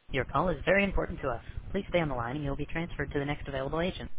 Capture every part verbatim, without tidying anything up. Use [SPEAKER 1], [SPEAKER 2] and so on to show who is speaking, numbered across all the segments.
[SPEAKER 1] Your call is very important to us. Please stay on the line and you'll be transferred to the next available agent.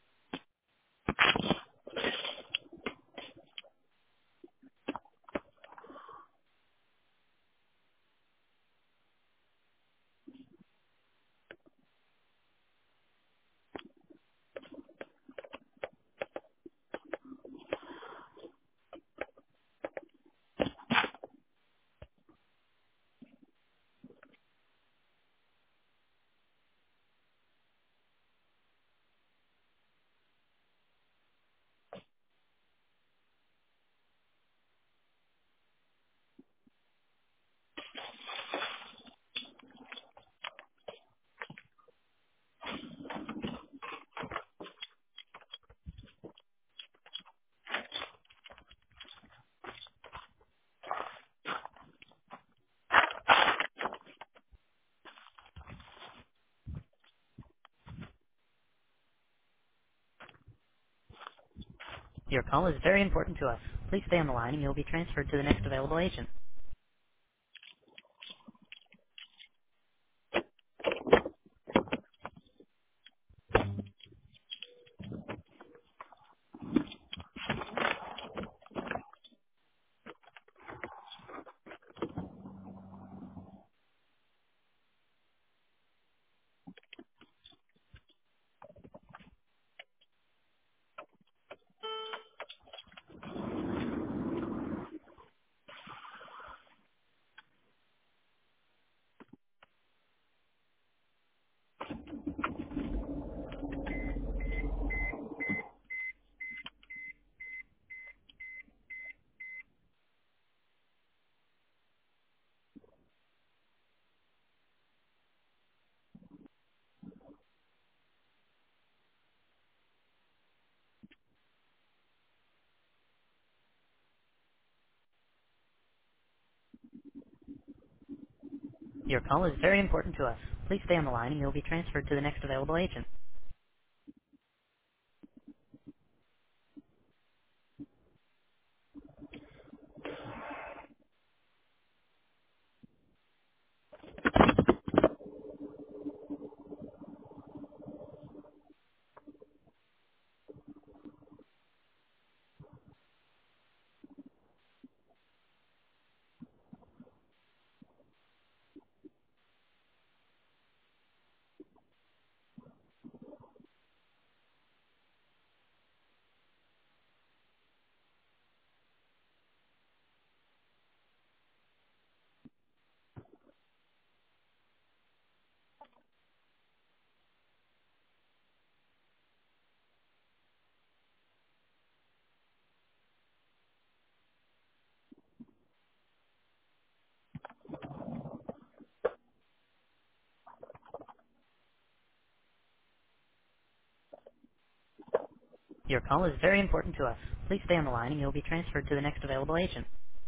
[SPEAKER 1] Your call is very important to us. Please stay on the line and you'll be transferred to the next available agent. Your call is very important to us. Please stay on the line and you'll be transferred to the next available agent. Your call is very important to us. Please stay on the line and you'll be transferred to the next available agent.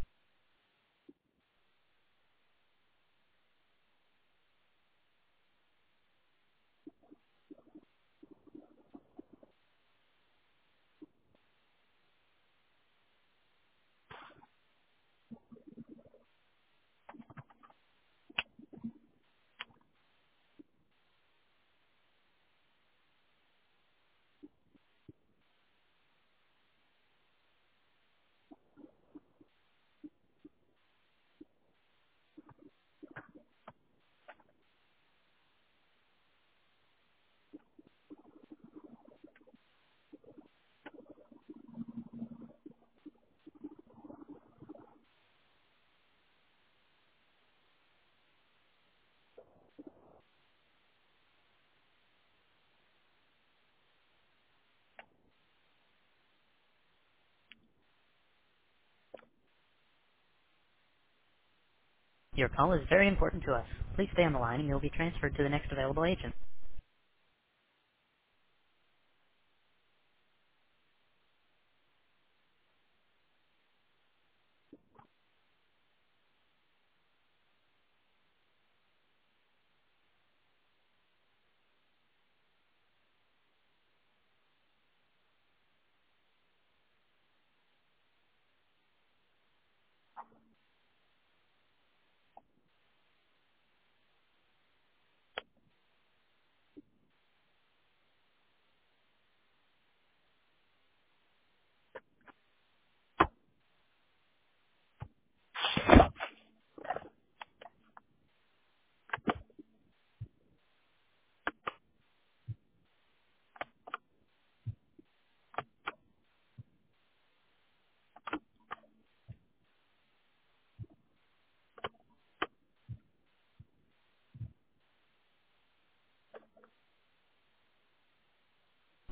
[SPEAKER 1] Your call is very important to us. Please stay on the line and you'll be transferred to the next available agent.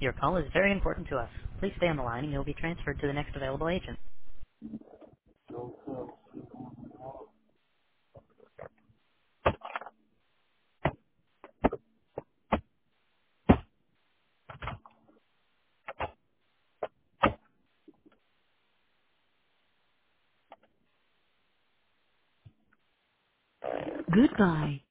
[SPEAKER 1] Your call is very important to us. Please stay on the line and you'll be transferred to the next available agent. Goodbye.